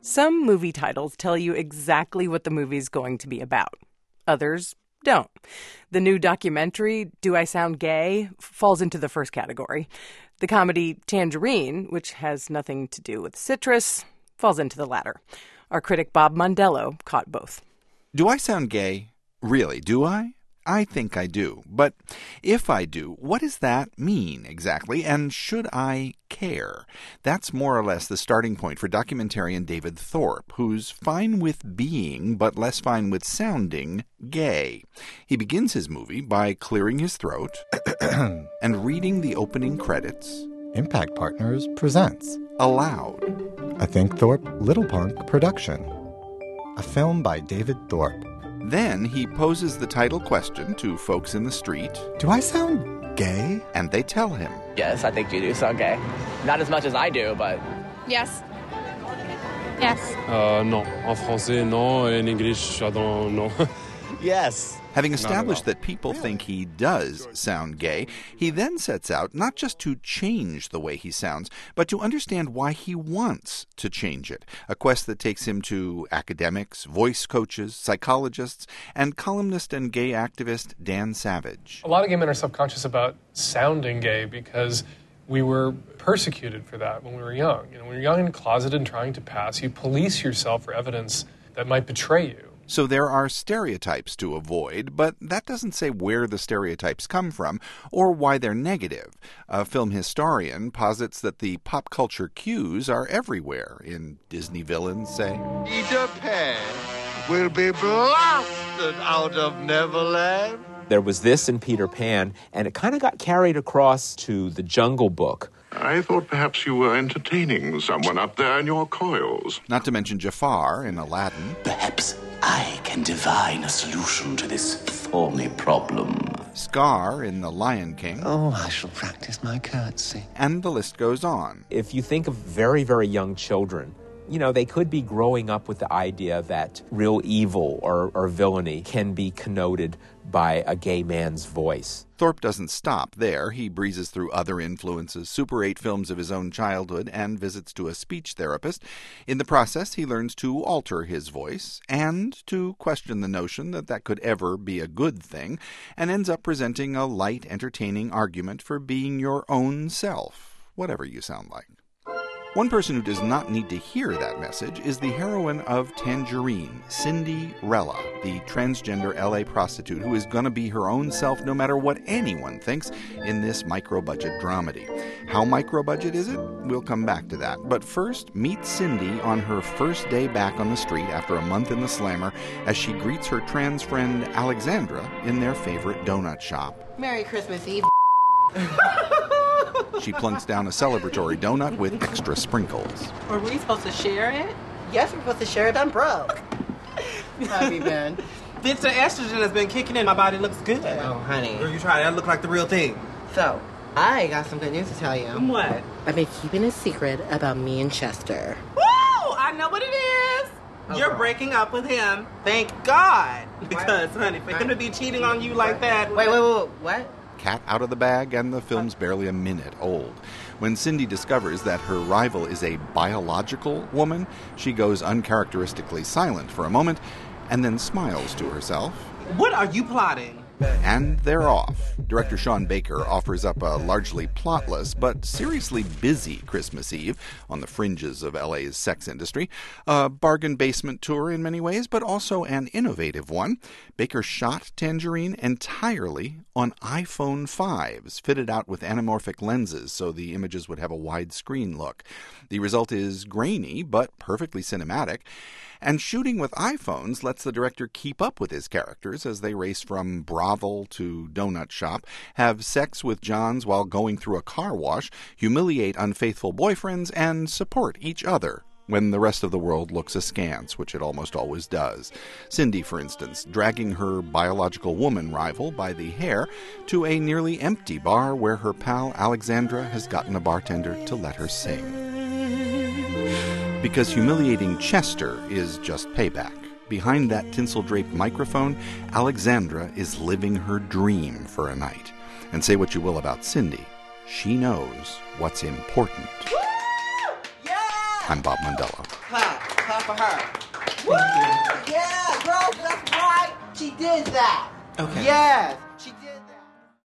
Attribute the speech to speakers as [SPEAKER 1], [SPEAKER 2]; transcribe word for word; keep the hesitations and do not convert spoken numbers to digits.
[SPEAKER 1] Some movie titles tell you exactly what the movie's going to be about. Others don't. The new documentary, Do I Sound Gay?, falls into the first category. The comedy Tangerine, which has nothing to do with citrus, falls into the latter. Our critic Bob Mondello caught both.
[SPEAKER 2] Do I sound gay? Really, do I? I think I do. But if I do, what does that mean exactly? And should I care? That's more or less the starting point for documentarian David Thorpe, who's fine with being, but less fine with sounding, gay. He begins his movie by clearing his throat and reading the opening credits.
[SPEAKER 3] Impact Partners presents
[SPEAKER 2] Aloud.
[SPEAKER 3] A Think Thorpe Little Punk production. A film by David Thorpe.
[SPEAKER 2] Then he poses the title question to folks in the street.
[SPEAKER 3] Do I sound gay?
[SPEAKER 2] And they tell him.
[SPEAKER 4] Yes, I think you do sound gay. Not as much as I do, but...
[SPEAKER 5] Yes. Yes.
[SPEAKER 6] Uh, non. En français, non. In English, I don't know.
[SPEAKER 4] Yes.
[SPEAKER 2] Having established that people think he does sound gay, he then sets out not just to change the way he sounds, but to understand why he wants to change it, a quest that takes him to academics, voice coaches, psychologists, and columnist and gay activist Dan Savage.
[SPEAKER 7] A lot of gay men are subconscious about sounding gay because we were persecuted for that when we were young. You know, when you're young and closeted and trying to pass, you police yourself for evidence that might betray you.
[SPEAKER 2] So there are stereotypes to avoid, but that doesn't say where the stereotypes come from or why they're negative. A film historian posits that the pop culture cues are everywhere in Disney villains, say.
[SPEAKER 8] Peter Pan will be blasted out of Neverland.
[SPEAKER 9] There was this in Peter Pan, and it kind of got carried across to The Jungle Book.
[SPEAKER 10] I thought perhaps you were entertaining someone up there in your coils.
[SPEAKER 2] Not to mention Jafar in Aladdin.
[SPEAKER 11] Perhaps I can divine a solution to this thorny problem.
[SPEAKER 2] Scar in The Lion King.
[SPEAKER 11] Oh, I shall practice my curtsy.
[SPEAKER 2] And the list goes on.
[SPEAKER 9] If you think of very, very young children, you know, they could be growing up with the idea that real evil or, or villainy can be connoted by a gay man's voice.
[SPEAKER 2] Thorpe doesn't stop there. He breezes through other influences, Super eight films of his own childhood, and visits to a speech therapist. In the process, he learns to alter his voice and to question the notion that that could ever be a good thing, and ends up presenting a light, entertaining argument for being your own self, whatever you sound like. One person who does not need to hear that message is the heroine of Tangerine, Cindy Rella, the transgender L A prostitute who is going to be her own self no matter what anyone thinks in this micro-budget dramedy. How micro-budget is it? We'll come back to that. But first, meet Cindy on her first day back on the street after a month in the slammer as she greets her trans friend Alexandra in their favorite donut shop.
[SPEAKER 12] Merry Christmas Eve.
[SPEAKER 2] She plunks down a celebratory donut with extra sprinkles.
[SPEAKER 12] Were we supposed to share it? Yes, we're supposed to share it. I'm broke. How have you been?
[SPEAKER 13] Bitch, the estrogen has been kicking in. My body looks good.
[SPEAKER 12] Oh, honey.
[SPEAKER 13] Girl, you try that. Look like the real thing.
[SPEAKER 12] So, I got some good news to tell you.
[SPEAKER 13] What?
[SPEAKER 12] I've been keeping a secret about me and Chester.
[SPEAKER 13] Woo! I know what it is. Oh, You're girl. breaking up with him. Thank God. Because, what? honey, for him to be cheating on you like that.
[SPEAKER 12] Wait, wait, wait, wait. What?
[SPEAKER 2] Cat out of the bag, and the film's barely a minute old. When Cindy discovers that her rival is a biological woman, she goes uncharacteristically silent for a moment and then smiles to herself.
[SPEAKER 13] What are you plotting?
[SPEAKER 2] And they're off. Director Sean Baker offers up a largely plotless but seriously busy Christmas Eve on the fringes of L A's sex industry. A bargain basement tour in many ways, but also an innovative one. Baker shot Tangerine entirely on iPhone fives, fitted out with anamorphic lenses so the images would have a widescreen look. The result is grainy, but perfectly cinematic. And shooting with iPhones lets the director keep up with his characters as they race from brothel to donut shop, have sex with Johns while going through a car wash, humiliate unfaithful boyfriends, and support each other when the rest of the world looks askance, which it almost always does. Cindy, for instance, dragging her biological woman rival by the hair to a nearly empty bar where her pal Alexandra has gotten a bartender to let her sing. Because humiliating Chester is just payback. Behind that tinsel-draped microphone, Alexandra is living her dream for a night. And say what you will about Cindy, she knows what's important.
[SPEAKER 12] Woo! Yeah!
[SPEAKER 2] I'm Bob Mondello.
[SPEAKER 12] Clap, clap.
[SPEAKER 13] clap for her.
[SPEAKER 12] Woo! Yeah, girl, that's right. She did that.
[SPEAKER 13] Okay.
[SPEAKER 12] Yes, she did.